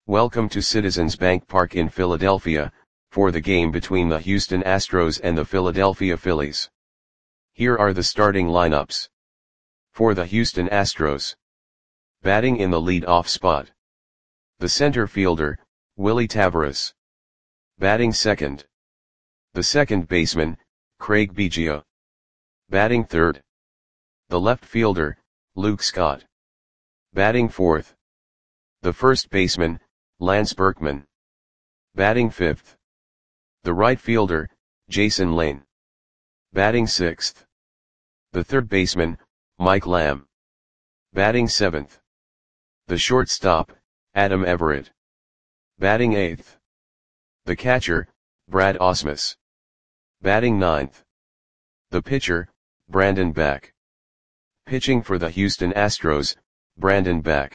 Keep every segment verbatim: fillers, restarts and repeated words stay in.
Welcome to Citizens Bank Park in Philadelphia, for the game between the Houston Astros and the Philadelphia Phillies. Here are the starting lineups. For the Houston Astros. Batting in the lead-off spot. The center fielder, Willy Taveras. Batting second. The second baseman, Craig Biggio. Batting third. The left fielder, Luke Scott. Batting fourth. The first baseman, Lance Berkman. Batting fifth. The right fielder, Jason Lane. Batting sixth. The third baseman, Mike Lamb. Batting seventh. The shortstop, Adam Everett. Batting eighth. The catcher, Brad Ausmus. Batting ninth. The pitcher, Brandon Beck. Pitching for the Houston Astros, Brandon Beck.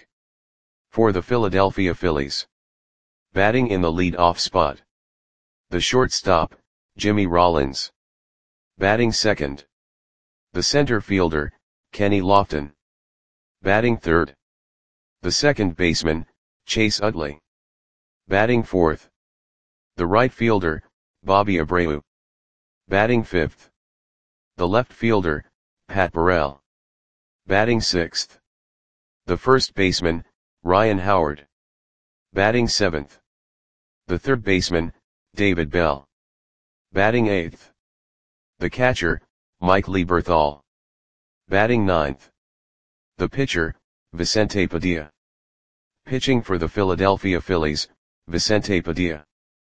For the Philadelphia Phillies. Batting in the lead-off spot. The shortstop, Jimmy Rollins. Batting second. The center fielder, Kenny Lofton. Batting third. The second baseman, Chase Utley. Batting fourth. The right fielder, Bobby Abreu. Batting fifth. The left fielder, Pat Burrell. Batting sixth. The first baseman, Ryan Howard. Batting seventh. The third baseman, David Bell. Batting eighth. The catcher, Mike Lieberthal. Batting ninth. The pitcher, Vicente Padilla. Pitching for the Philadelphia Phillies, Vicente Padilla.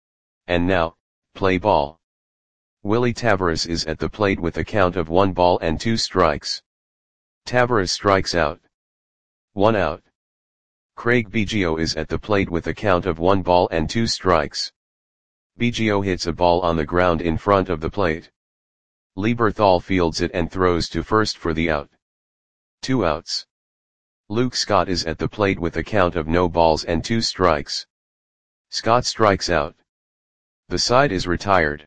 And now, play ball. Willy Taveras is at the plate with a count of one ball and two strikes. Taveras strikes out. One out. Craig Biggio is at the plate with a count of one ball and two strikes. Biggio hits a ball on the ground in front of the plate. Lieberthal fields it and throws to first for the out. Two outs. Luke Scott is at the plate with a count of no balls and two strikes. Scott strikes out. The side is retired.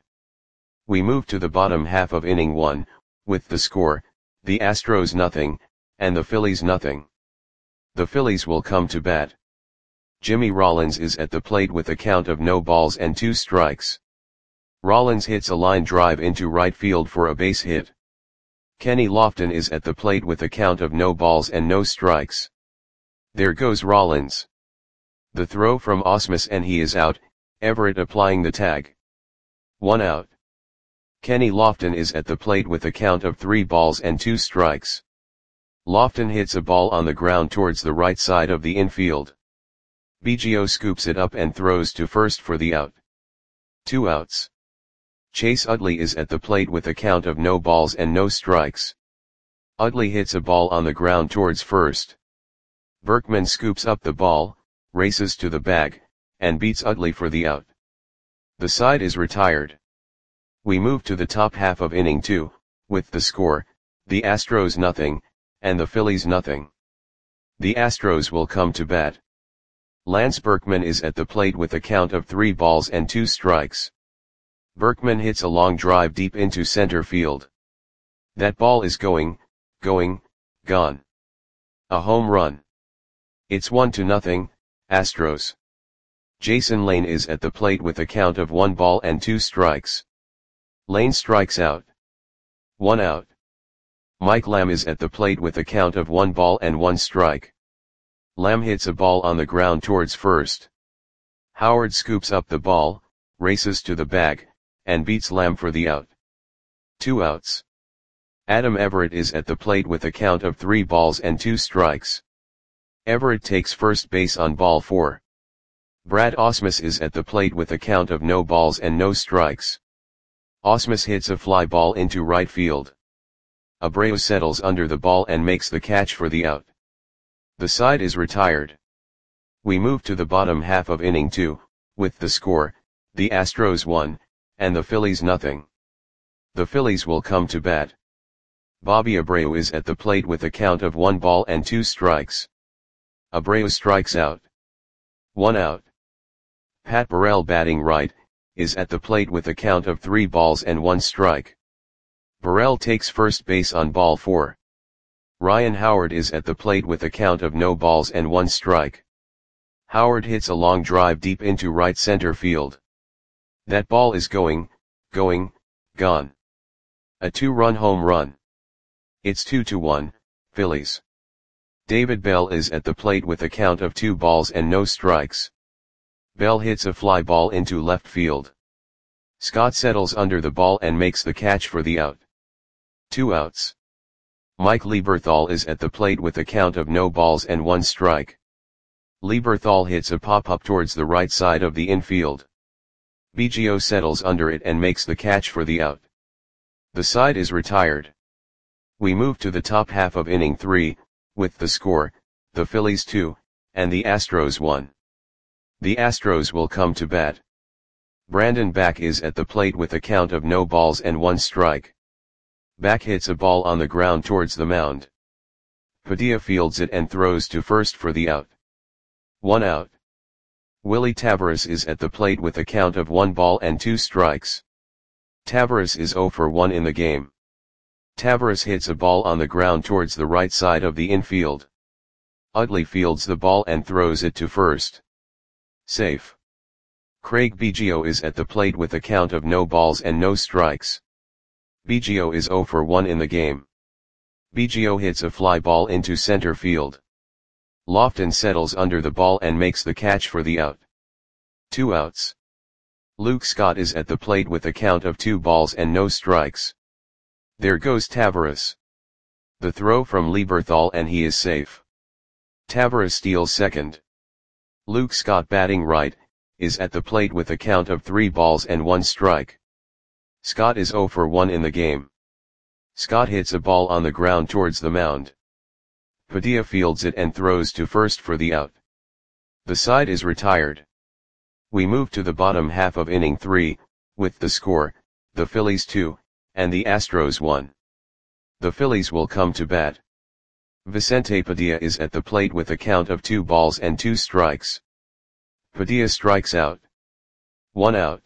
We move to the bottom half of inning one, with the score, the Astros nothing, and the Phillies nothing. The Phillies will come to bat. Jimmy Rollins is at the plate with a count of no balls and two strikes. Rollins hits a line drive into right field for a base hit. Kenny Lofton is at the plate with a count of no balls and no strikes. There goes Rollins. The throw from Ausmus and he is out, Everett applying the tag. One out. Kenny Lofton is at the plate with a count of three balls and two strikes. Lofton hits a ball on the ground towards the right side of the infield. Biggio scoops it up and throws to first for the out. Two outs. Chase Utley is at the plate with a count of no balls and no strikes. Utley hits a ball on the ground towards first. Berkman scoops up the ball, races to the bag, and beats Utley for the out. The side is retired. We move to the top half of inning two, with the score, the Astros nothing, and the Phillies nothing. The Astros will come to bat. Lance Berkman is at the plate with a count of three balls and two strikes. Berkman hits a long drive deep into center field. That ball is going, going, gone. A home run. It's one to nothing, Astros. Jason Lane is at the plate with a count of one ball and two strikes. Lane strikes out. One out. Mike Lamb is at the plate with a count of one ball and one strike. Lamb hits a ball on the ground towards first. Howard scoops up the ball, races to the bag, and beats Lamb for the out. Two outs. Adam Everett is at the plate with a count of three balls and two strikes. Everett takes first base on ball four. Brad Ausmus is at the plate with a count of no balls and no strikes. Ausmus hits a fly ball into right field. Abreu settles under the ball and makes the catch for the out. The side is retired. We move to the bottom half of inning two, with the score, the Astros one, and the Phillies nothing. The Phillies will come to bat. Bobby Abreu is at the plate with a count of one ball and two strikes. Abreu strikes out. One out. Pat Burrell, batting right, is at the plate with a count of three balls and one strike. Burrell takes first base on ball four. Ryan Howard is at the plate with a count of no balls and one strike. Howard hits a long drive deep into right center field. That ball is going, going, gone. A two-run home run. It's two to one, Phillies. David Bell is at the plate with a count of two balls and no strikes. Bell hits a fly ball into left field. Scott settles under the ball and makes the catch for the out. Two outs. Mike Lieberthal is at the plate with a count of no balls and one strike. Lieberthal hits a pop-up towards the right side of the infield. Biggio settles under it and makes the catch for the out. The side is retired. We move to the top half of inning three, with the score, the Phillies two, and the Astros one. The Astros will come to bat. Brandon Back is at the plate with a count of no balls and one strike. Back hits a ball on the ground towards the mound. Padilla fields it and throws to first for the out. One out. Willie Taveras is at the plate with a count of one ball and two strikes. Taveras is zero for one in the game. Taveras hits a ball on the ground towards the right side of the infield. Utley fields the ball and throws it to first. Safe. Craig Biggio is at the plate with a count of no balls and no strikes. Biggio is zero for one in the game. Biggio hits a fly ball into center field. Lofton settles under the ball and makes the catch for the out. Two outs. Luke Scott is at the plate with a count of two balls and no strikes. There goes Taveras. The throw from Lieberthal and he is safe. Taveras steals second. Luke Scott, batting right, is at the plate with a count of three balls and one strike. Scott is zero for one in the game. Scott hits a ball on the ground towards the mound. Padilla fields it and throws to first for the out. The side is retired. We move to the bottom half of inning three, with the score, the Phillies two, and the Astros one. The Phillies will come to bat. Vicente Padilla is at the plate with a count of two balls and two strikes. Padilla strikes out. One out.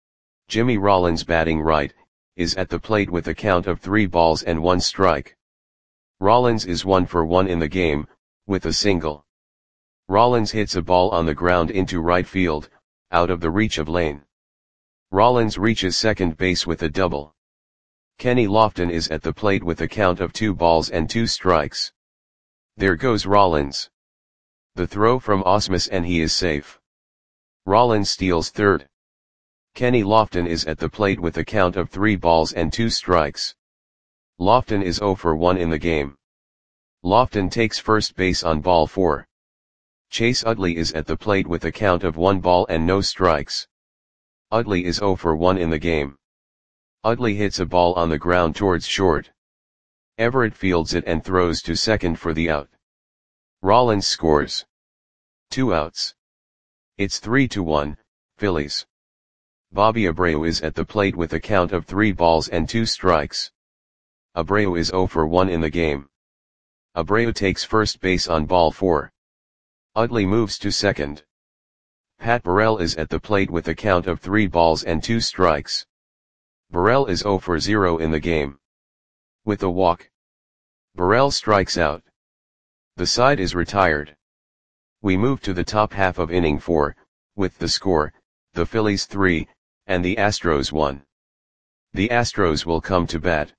Jimmy Rollins, batting right, is at the plate with a count of three balls and one strike. Rollins is one for one in the game, with a single. Rollins hits a ball on the ground into right field, out of the reach of Lane. Rollins reaches second base with a double. Kenny Lofton is at the plate with a count of two balls and two strikes. There goes Rollins. The throw from Ausmus and he is safe. Rollins steals third. Kenny Lofton is at the plate with a count of three balls and two strikes. Lofton is zero for one in the game. Lofton takes first base on ball four. Chase Utley is at the plate with a count of one ball and no strikes. Utley is zero for one in the game. Utley hits a ball on the ground towards short. Everett fields it and throws to second for the out. Rollins scores. Two outs. It's three to one, Phillies. Bobby Abreu is at the plate with a count of three balls and two strikes. Abreu is zero for one in the game. Abreu takes first base on ball four. Utley moves to second. Pat Burrell is at the plate with a count of three balls and two strikes. Burrell is zero for zero in the game. With a walk, Burrell strikes out. The side is retired. We move to the top half of inning four, with the score, the Phillies three, and the Astros one. The Astros will come to bat.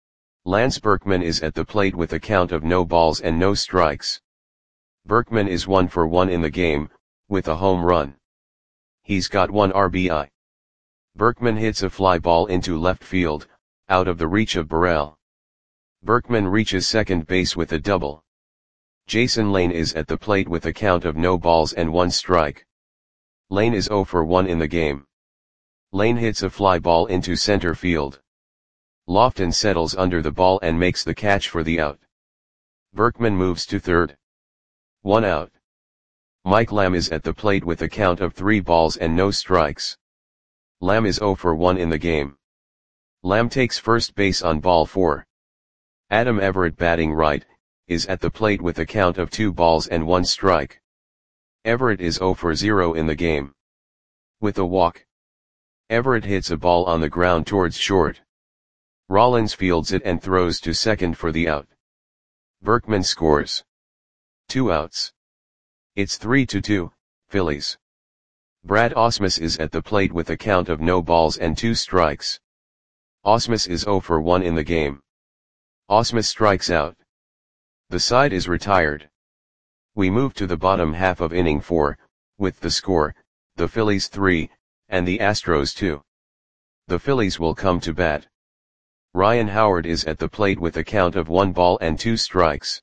Lance Berkman is at the plate with a count of no balls and no strikes. Berkman is one for one in the game, with a home run. He's got one R B I. Berkman hits a fly ball into left field, out of the reach of Burrell. Berkman reaches second base with a double. Jason Lane is at the plate with a count of no balls and one strike. Lane is zero for one in the game. Lane hits a fly ball into center field. Lofton settles under the ball and makes the catch for the out. Berkman moves to third. One out. Mike Lamb is at the plate with a count of three balls and no strikes. Lamb is zero for one in the game. Lamb takes first base on ball four. Adam Everett, batting right, is at the plate with a count of two balls and one strike. Everett is zero for zero in the game. With a walk, Everett hits a ball on the ground towards short. Rollins fields it and throws to second for the out. Berkman scores. Two outs. It's three to two, Phillies. Brad Ausmus is at the plate with a count of no balls and two strikes. Ausmus is zero for one in the game. Ausmus strikes out. The side is retired. We move to the bottom half of inning four, with the score, the Phillies three, and the Astros two. The Phillies will come to bat. Ryan Howard is at the plate with a count of one ball and two strikes.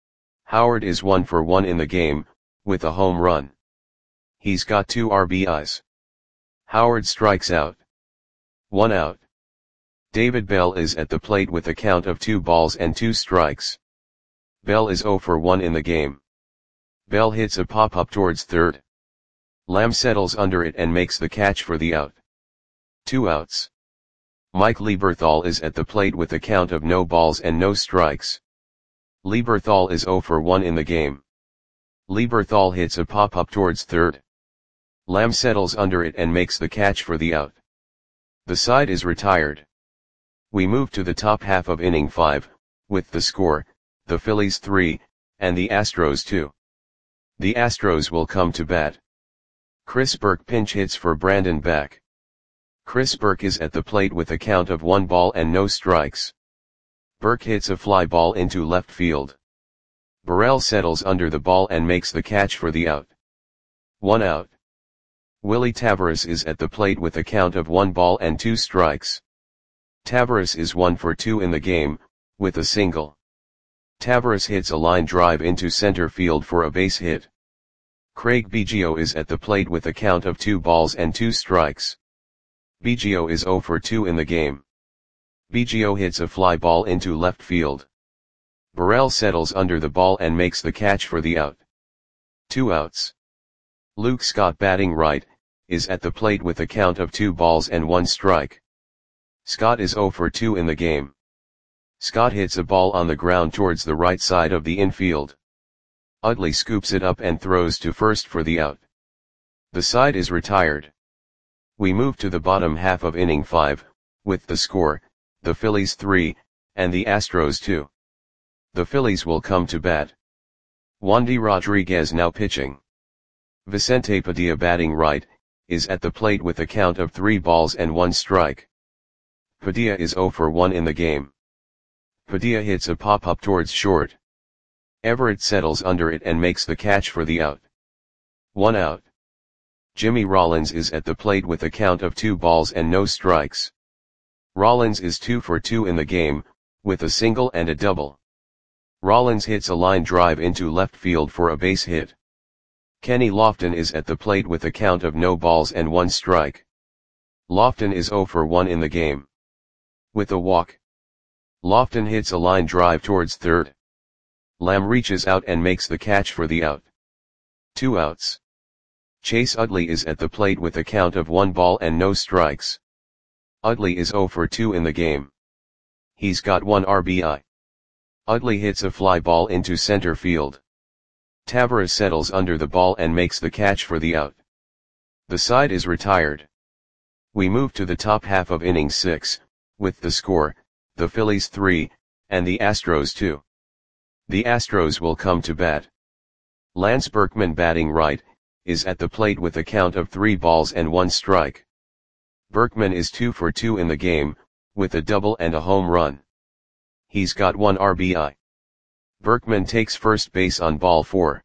Howard is one for one in the game, with a home run. He's got two R B Is. Howard strikes out. One out. David Bell is at the plate with a count of two balls and two strikes. Bell is zero for one in the game. Bell hits a pop-up towards third. Lamb settles under it and makes the catch for the out. Two outs. Mike Lieberthal is at the plate with a count of no balls and no strikes. Lieberthal is zero for one in the game. Lieberthal hits a pop-up towards third. Lamb settles under it and makes the catch for the out. The side is retired. We move to the top half of inning five, with the score, the Phillies three, and the Astros two. The Astros will come to bat. Chris Burke pinch hits for Brandon Beck. Chris Burke is at the plate with a count of one ball and no strikes. Burke hits a fly ball into left field. Burrell settles under the ball and makes the catch for the out. One out. Willie Taveras is at the plate with a count of one ball and two strikes. Taveras is one for two in the game, with a single. Taveras hits a line drive into center field for a base hit. Craig Biggio is at the plate with a count of two balls and two strikes. Biggio is zero for two in the game. Biggio hits a fly ball into left field. Burrell settles under the ball and makes the catch for the out. Two outs. Luke Scott, batting right, is at the plate with a count of two balls and one strike. Scott is zero for two in the game. Scott hits a ball on the ground towards the right side of the infield. Utley scoops it up and throws to first for the out. The side is retired. We move to the bottom half of inning five, with the score, the Phillies three, and the Astros two. The Phillies will come to bat. Wandy Rodriguez now pitching. Vicente Padilla, batting right, is at the plate with a count of three balls and one strike. Padilla is zero for one in the game. Padilla hits a pop-up towards short. Everett settles under it and makes the catch for the out. One out. Jimmy Rollins is at the plate with a count of two balls and no strikes. Rollins is two for two in the game, with a single and a double. Rollins hits a line drive into left field for a base hit. Kenny Lofton is at the plate with a count of no balls and one strike. Lofton is zero for one in the game. With a walk. Lofton hits a line drive towards third. Lamb reaches out and makes the catch for the out. Two outs. Chase Utley is at the plate with a count of one ball and no strikes. Utley is zero for two in the game. He's got one R B I. Utley hits a fly ball into center field. Taveras settles under the ball and makes the catch for the out. The side is retired. We move to the top half of inning six, with the score, the Phillies three, and the Astros two. The Astros will come to bat. Lance Berkman, batting right, is at the plate with a count of three balls and one strike. Berkman is two for two in the game, with a double and a home run. He's got one R B I. Berkman takes first base on ball four.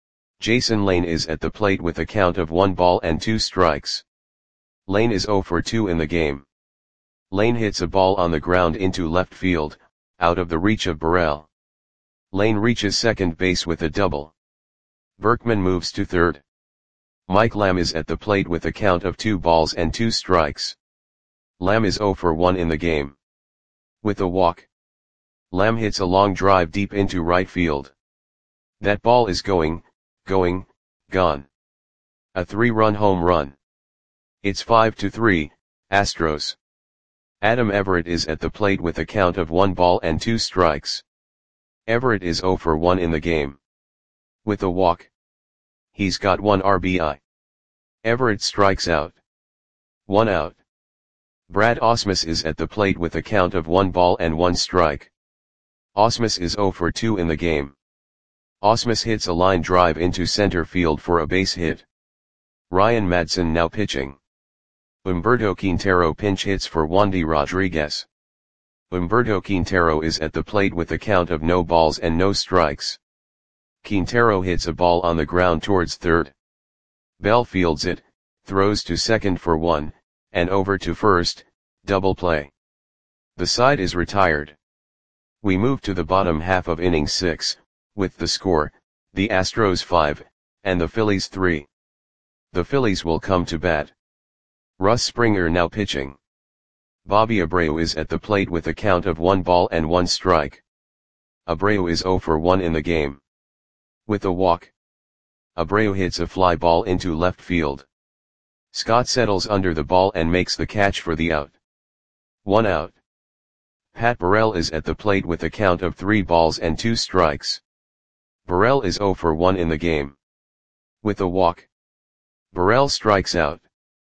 Jason Lane is at the plate with a count of one ball and two strikes. Lane is zero for two in the game. Lane hits a ball on the ground into left field, out of the reach of Burrell. Lane reaches second base with a double. Berkman moves to third. Mike Lamb is at the plate with a count of two balls and two strikes. Lamb is zero for one in the game. With a walk. Lamb hits a long drive deep into right field. That ball is going, going, gone. A three-run home run. It's five to three, Astros. Adam Everett is at the plate with a count of one ball and two strikes. Everett is zero for one in the game. With a walk. He's got one R B I. Everett strikes out. One out. Brad Ausmus is at the plate with a count of one ball and one strike. Ausmus is zero for two in the game. Ausmus hits a line drive into center field for a base hit. Ryan Madson now pitching. Humberto Quintero pinch hits for Wandy Rodriguez. Humberto Quintero is at the plate with a count of no balls and no strikes. Quintero hits a ball on the ground towards third. Bell fields it, throws to second for one, and over to first, double play. The side is retired. We move to the bottom half of inning six, with the score, the Astros five, and the Phillies three. The Phillies will come to bat. Russ Springer now pitching. Bobby Abreu is at the plate with a count of one ball and one strike. Abreu is zero for one in the game. With a walk, Abreu hits a fly ball into left field. Scott settles under the ball and makes the catch for the out. One out. Pat Burrell is at the plate with a count of three balls and two strikes. Burrell is zero for one in the game. With a walk, Burrell strikes out.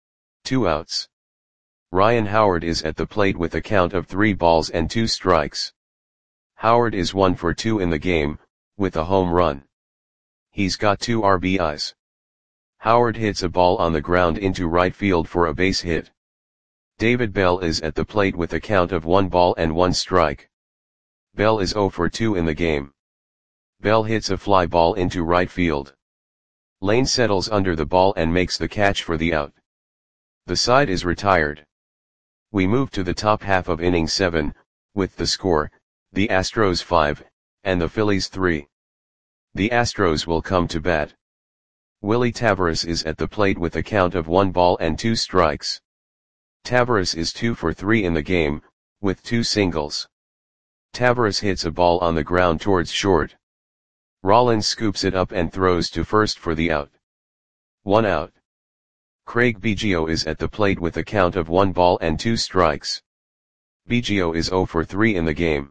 Two outs. Ryan Howard is at the plate with a count of three balls and two strikes. Howard is one for two in the game, with a home run. He's got two R B Is. Howard hits a ball on the ground into right field for a base hit. David Bell is at the plate with a count of one ball and one strike. Bell is zero for two in the game. Bell hits a fly ball into right field. Lane settles under the ball and makes the catch for the out. The side is retired. We move to the top half of inning seven, with the score, the Astros five, and the Phillies three. The Astros will come to bat. Willie Taveras is at the plate with a count of one ball and two strikes. Taveras is two for three in the game, with two singles. Taveras hits a ball on the ground towards short. Rollins scoops it up and throws to first for the out. One out. Craig Biggio is at the plate with a count of one ball and two strikes. Biggio is zero for three in the game.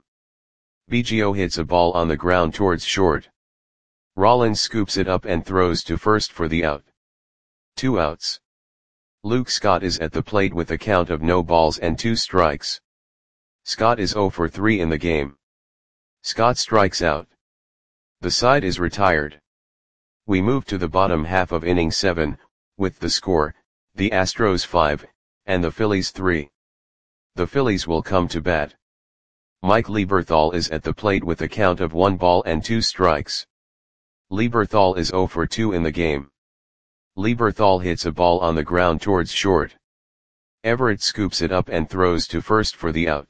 Biggio hits a ball on the ground towards short. Rollins scoops it up and throws to first for the out. Two outs. Luke Scott is at the plate with a count of no balls and two strikes. Scott is zero for three in the game. Scott strikes out. The side is retired. We move to the bottom half of inning seven, with the score, the Astros five, and the Phillies three. The Phillies will come to bat. Mike Lieberthal is at the plate with a count of one ball and two strikes. Lieberthal is zero for two in the game. Lieberthal hits a ball on the ground towards short. Everett scoops it up and throws to first for the out.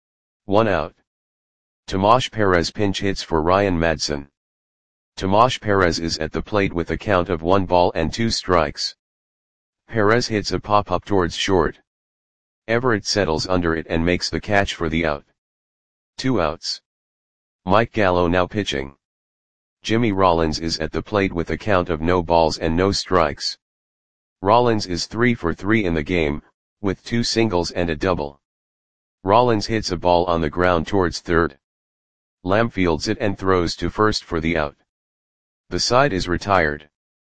One out. Tomas Perez pinch hits for Ryan Madson. Tomas Perez is at the plate with a count of one ball and two strikes. Perez hits a pop-up towards short. Everett settles under it and makes the catch for the out. Two outs. Mike Gallo now pitching. Jimmy Rollins is at the plate with a count of no balls and no strikes. Rollins is three for three in the game, with two singles and a double. Rollins hits a ball on the ground towards third. Lamb fields it and throws to first for the out. The side is retired.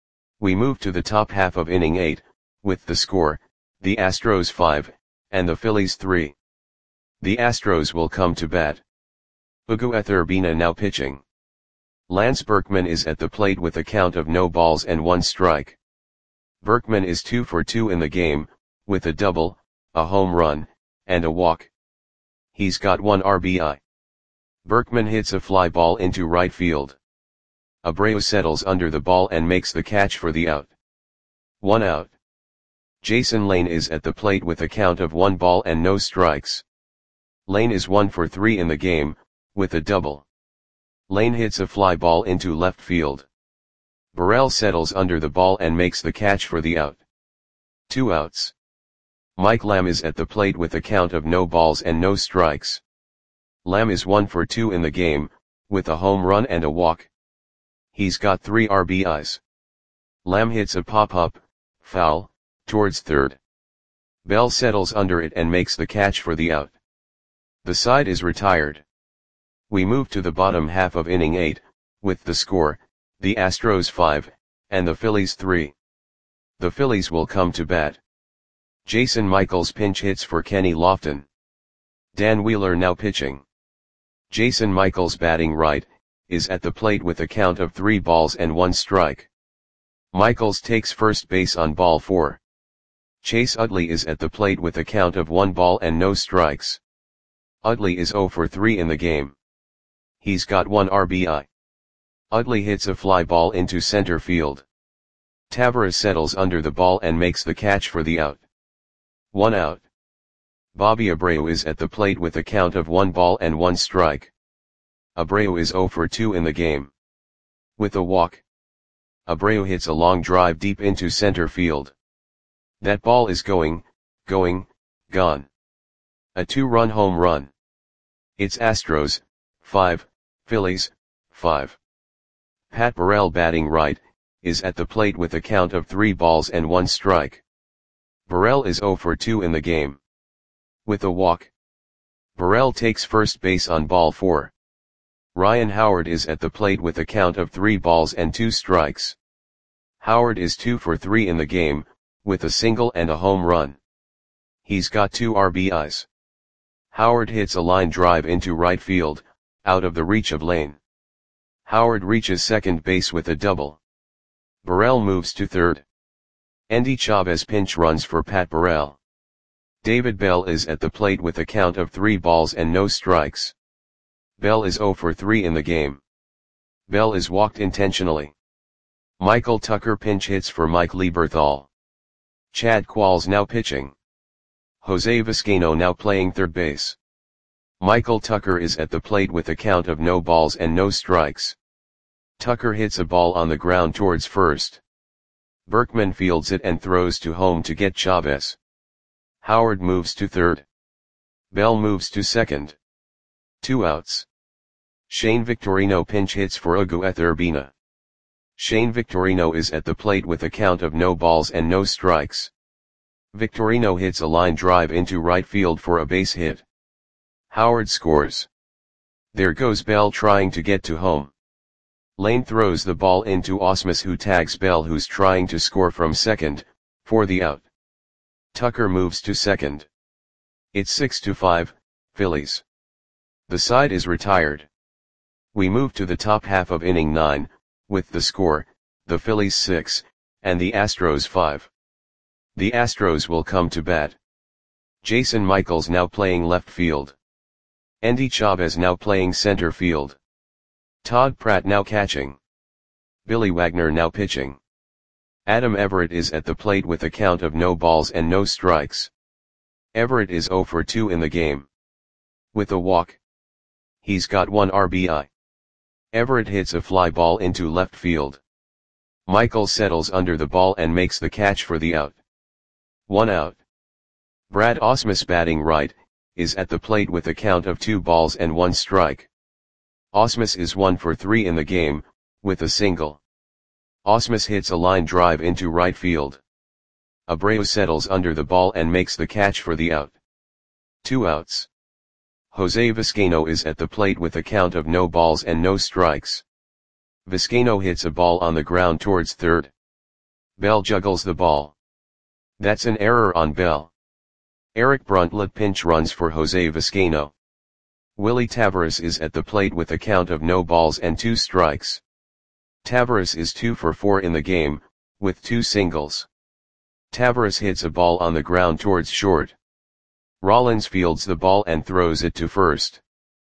We move to the top half of inning eight, with the score, the Astros five, and the Phillies three. The Astros will come to bat. Miguel Urbina now pitching. Lance Berkman is at the plate with a count of no balls and one strike. Berkman is two for two in the game, with a double, a home run, and a walk. He's got one R B I. Berkman hits a fly ball into right field. Abreu settles under the ball and makes the catch for the out. One out. Jason Lane is at the plate with a count of one ball and no strikes. Lane is one for three in the game, with a double. Lane hits a fly ball into left field. Burrell settles under the ball and makes the catch for the out. Two outs. Mike Lamb is at the plate with a count of no balls and no strikes. Lamb is one for two in the game, with a home run and a walk. He's got three R B Is. Lamb hits a pop-up, foul, towards third. Bell settles under it and makes the catch for the out. The side is retired. We move to the bottom half of inning eight, with the score, the Astros five, and the Phillies three. The Phillies will come to bat. Jason Michaels pinch hits for Kenny Lofton. Dan Wheeler now pitching. Jason Michaels batting right, is at the plate with a count of three balls and one strike. Michaels takes first base on ball four. Chase Utley is at the plate with a count of one ball and no strikes. Utley is oh for three in the game. He's got one R B I. Utley hits a fly ball into center field. Taveras settles under the ball and makes the catch for the out. One out. Bobby Abreu is at the plate with a count of one ball and one strike. Abreu is oh for two in the game. With a walk, Abreu hits a long drive deep into center field. That ball is going, going, gone. A two-run home run. It's Astros, five, Phillies, five. Pat Burrell, batting right, is at the plate with a count of three balls and one strike. Burrell is oh for two in the game. With a walk, Burrell takes first base on ball four. Ryan Howard is at the plate with a count of three balls and two strikes. Howard is two for three in the game, with a single and a home run. He's got two R B Is. Howard hits a line drive into right field, out of the reach of Lane. Howard reaches second base with a double. Burrell moves to third. Endy Chavez pinch runs for Pat Burrell. David Bell is at the plate with a count of three balls and no strikes. Bell is oh for three in the game. Bell is walked intentionally. Michael Tucker pinch hits for Mike Lieberthal. Chad Qualls now pitching. Jose Vizcaino now playing third base. Michael Tucker is at the plate with a count of no balls and no strikes. Tucker hits a ball on the ground towards first. Berkman fields it and throws to home to get Chavez. Howard moves to third. Bell moves to second. Two outs. Shane Victorino pinch hits for Ugueth Urbina. Shane Victorino is at the plate with a count of no balls and no strikes. Victorino hits a line drive into right field for a base hit. Howard scores. There goes Bell trying to get to home. Lane throws the ball into Ausmus, who tags Bell, who's trying to score from second, for the out. Tucker moves to second. It's six to five, Phillies. The side is retired. We move to the top half of inning nine, with the score, the Phillies six, and the Astros five. The Astros will come to bat. Jason Michaels now playing left field. Endy Chavez now playing center field. Todd Pratt now catching. Billy Wagner now pitching. Adam Everett is at the plate with a count of no balls and no strikes. Everett is oh for two in the game. With a walk, he's got one R B I. Everett hits a fly ball into left field. Michaels settles under the ball and makes the catch for the out. One out. Brad Ausmus, batting right, is at the plate with a count of two balls and one strike. Ausmus is one for three in the game, with a single. Ausmus hits a line drive into right field. Abreu settles under the ball and makes the catch for the out. Two outs. Jose Vizcaino is at the plate with a count of no balls and no strikes. Vizcaino hits a ball on the ground towards third. Bell juggles the ball. That's an error on Bell. Eric Bruntlett pinch runs for Jose Vizcaino. Willie Taveras is at the plate with a count of no balls and two strikes. Taveras is two for four in the game, with two singles. Taveras hits a ball on the ground towards short. Rollins fields the ball and throws it to first.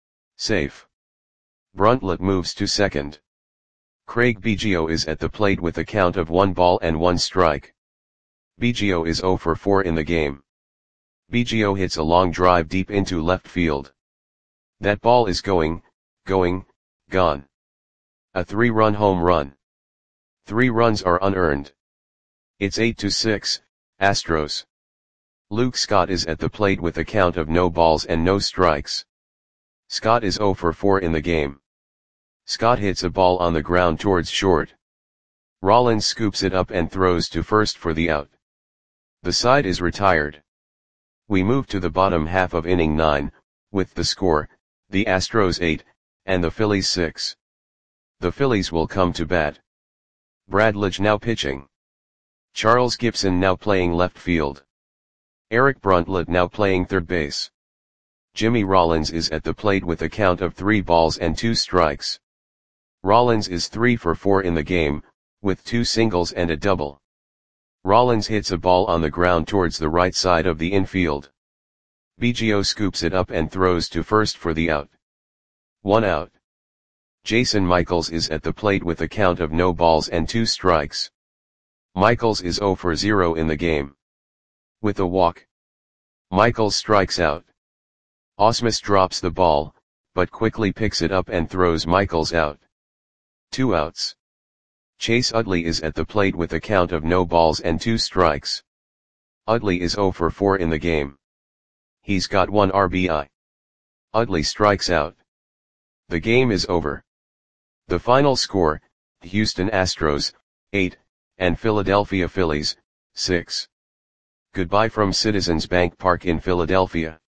Safe. Bruntlett moves to second. Craig Biggio is at the plate with a count of one ball and one strike. Biggio is oh for four in the game. Biggio hits a long drive deep into left field. That ball is going, going, gone. A three-run home run. Three runs are unearned. It's eight to six, Astros. Luke Scott is at the plate with a count of no balls and no strikes. Scott is oh for four in the game. Scott hits a ball on the ground towards short. Rollins scoops it up and throws to first for the out. The side is retired. We move to the bottom half of inning nine, with the score, the Astros eight, and the Phillies six. The Phillies will come to bat. Brad Lidge now pitching. Charles Gibson now playing left field. Eric Bruntlett now playing third base. Jimmy Rollins is at the plate with a count of three balls and two strikes. Rollins is three for four in the game, with two singles and a double. Rollins hits a ball on the ground towards the right side of the infield. Biggio scoops it up and throws to first for the out. One out. Jason Michaels is at the plate with a count of no balls and two strikes. Michaels is zero for zero in the game. With a walk, Michaels strikes out. Ausmus drops the ball, but quickly picks it up and throws Michaels out. Two outs. Chase Utley is at the plate with a count of no balls and two strikes. Utley is zero for four in the game. He's got one R B I. Utley strikes out. The game is over. The final score, Houston Astros, eight, and Philadelphia Phillies, six. Goodbye from Citizens Bank Park in Philadelphia.